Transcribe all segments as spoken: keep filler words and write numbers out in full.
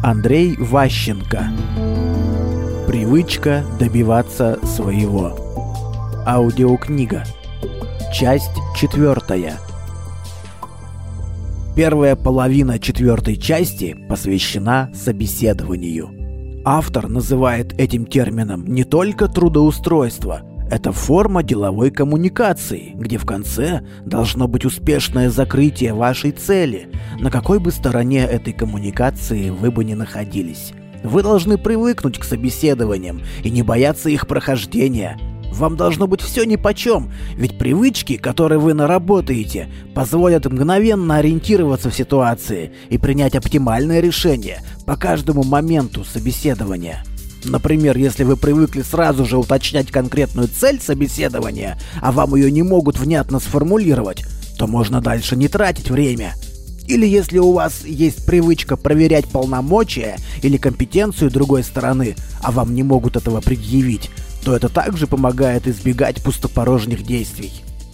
Андрей Ващенко. Привычка добиваться своего. Аудиокнига. Часть четвертая. Первая половина четвертой части посвящена собеседованию. Автор называет этим термином не только трудоустройство. Это форма деловой коммуникации, где в конце должно быть успешное закрытие вашей цели, на какой бы стороне этой коммуникации вы бы ни находились. Вы должны привыкнуть к собеседованиям и не бояться их прохождения. Вам должно быть все нипочем, ведь привычки, которые вы наработаете, позволят мгновенно ориентироваться в ситуации и принять оптимальное решение по каждому моменту собеседования. Например, если вы привыкли сразу же уточнять конкретную цель собеседования, а вам ее не могут внятно сформулировать, то можно дальше не тратить время. Или если у вас есть привычка проверять полномочия или компетенцию другой стороны, а вам не могут этого предъявить, то это также помогает избегать пустопорожних действий.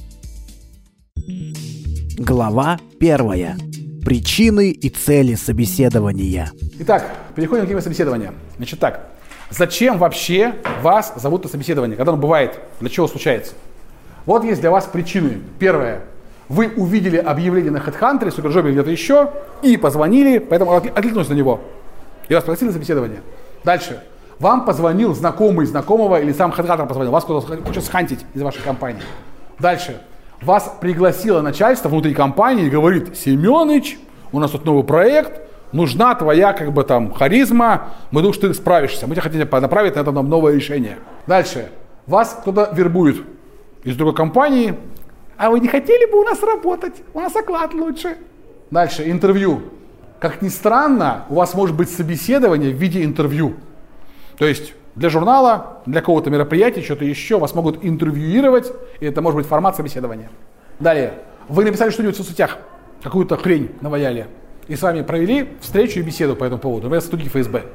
Глава первая. Причины и цели собеседования. Итак, переходим к теме собеседования. Значит так, зачем вообще вас зовут на собеседование? Когда оно бывает? Для чего случается? Вот есть для вас причины. Первое. Вы увидели объявление на HeadHunter, Супержобе или где-то еще, и позвонили, поэтому откликнулись на него. И вас пригласили на собеседование. Дальше. Вам позвонил знакомый знакомого или сам HeadHunter позвонил. Вас кто-то хочет схантить из вашей компании. Дальше. Вас пригласило начальство внутри компании и говорит: Семёныч, у нас тут новый проект, нужна твоя как бы там харизма, мы думаем, что ты справишься. Мы тебя хотим направить на это новое решение. Дальше. Вас кто-то вербует из другой компании. А вы не хотели бы у нас работать? У нас оклад лучше. Дальше. Интервью. Как ни странно, у вас может быть собеседование в виде интервью. То есть для журнала, для какого-то мероприятия, что-то еще, вас могут интервьюировать, и это может быть формат собеседования. Далее. Вы написали что-нибудь в соцсетях, какую-то хрень наваяли, и с вами провели встречу и беседу по этому поводу, например, сотрудники эф эс бэ.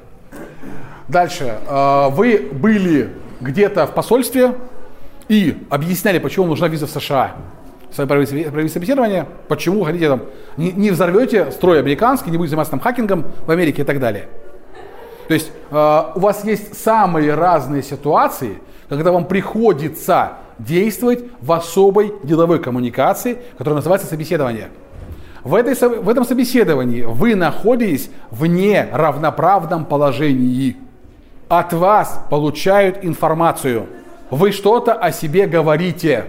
Дальше. Вы были где-то в посольстве и объясняли, почему вам нужна виза в США. С вами провели собеседование, почему вы хотите там, не, не взорвете строй американский, не будете заниматься там хакингом в Америке и так далее. То есть э, у вас есть самые разные ситуации, когда вам приходится действовать в особой деловой коммуникации, которая называется собеседование. В, этой, в этом собеседовании вы находитесь в неравноправном положении. От вас получают информацию. Вы что-то о себе говорите.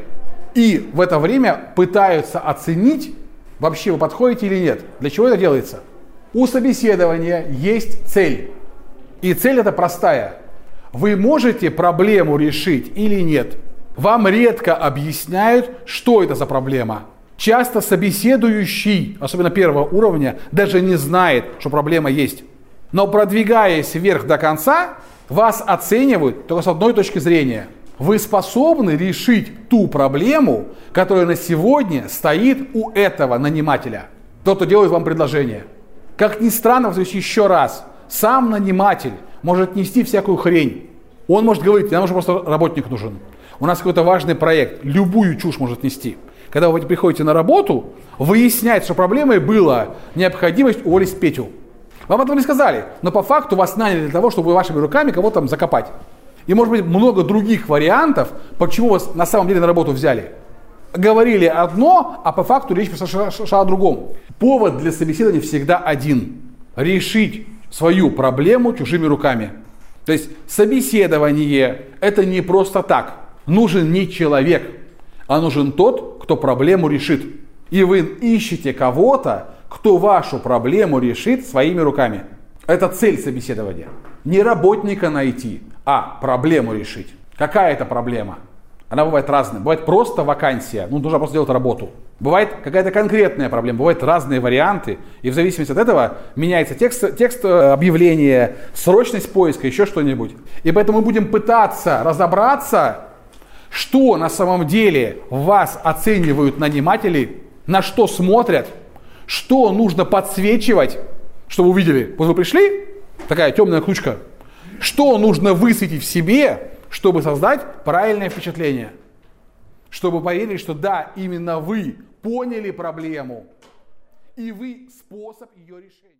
И в это время пытаются оценить, вообще вы подходите или нет. Для чего это делается? У собеседования есть цель. И цель эта простая. Вы можете проблему решить или нет? Вам редко объясняют, что это за проблема. Часто собеседующий, особенно первого уровня, даже не знает, что проблема есть. Но продвигаясь вверх до конца, вас оценивают только с одной точки зрения. Вы способны решить ту проблему, которая на сегодня стоит у этого нанимателя. Тот, кто делает вам предложение. Как ни странно, еще раз, сам наниматель может нести всякую хрень. Он может говорить: нам уже просто работник нужен. У нас какой-то важный проект. Любую чушь может нести. Когда вы приходите на работу, выяснять, что проблемой была необходимость уволить Петю. Вам этого не сказали, но по факту вас наняли для того, чтобы вашими руками кого-то там закопать. И может быть много других вариантов, почему вас на самом деле на работу взяли. Говорили одно, а по факту речь шла о другом. Повод для собеседования всегда один. Решить свою проблему чужими руками. То есть собеседование – это не просто так. Нужен не человек, а нужен тот, кто проблему решит. И вы ищете кого-то, кто вашу проблему решит своими руками. Это цель собеседования. Не работника найти, а проблему решить. Какая это проблема? Она бывает разная. Бывает просто вакансия, ну нужно просто делать работу. Бывает какая-то конкретная проблема, бывают разные варианты. И в зависимости от этого меняется текст, текст объявления, срочность поиска, еще что-нибудь. И поэтому мы будем пытаться разобраться, что на самом деле вас оценивают наниматели, на что смотрят, что нужно подсвечивать, чтобы вы увидели. Вот вы пришли, такая темная кучка. Что нужно высветить в себе, чтобы создать правильное впечатление? Чтобы поверили, что да, именно вы поняли проблему, и вы способ ее решения.